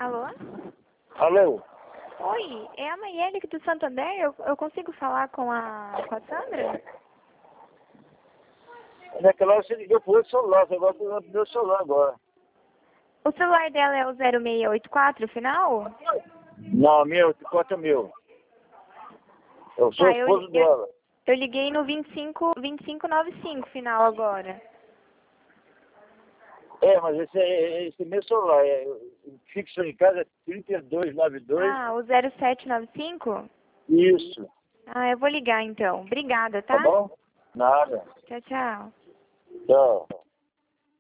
Alô? Alô? Oi, é a Maiele aqui do Santander. Eu consigo falar com a Sandra? Naquela hora você ligou pro outro celular, você agora tá no meu celular agora. O celular dela é o 0684, final? Não, meu, corta meu. Eu sou Tá, esposo dela. eu liguei no 2595, final agora. É, mas esse é meu celular. O fixo em casa é 3292. Ah, o 0795? Isso. Ah, eu vou ligar então. Obrigada, Tá tá? bom? Nada. Tchau, tchau. Tchau.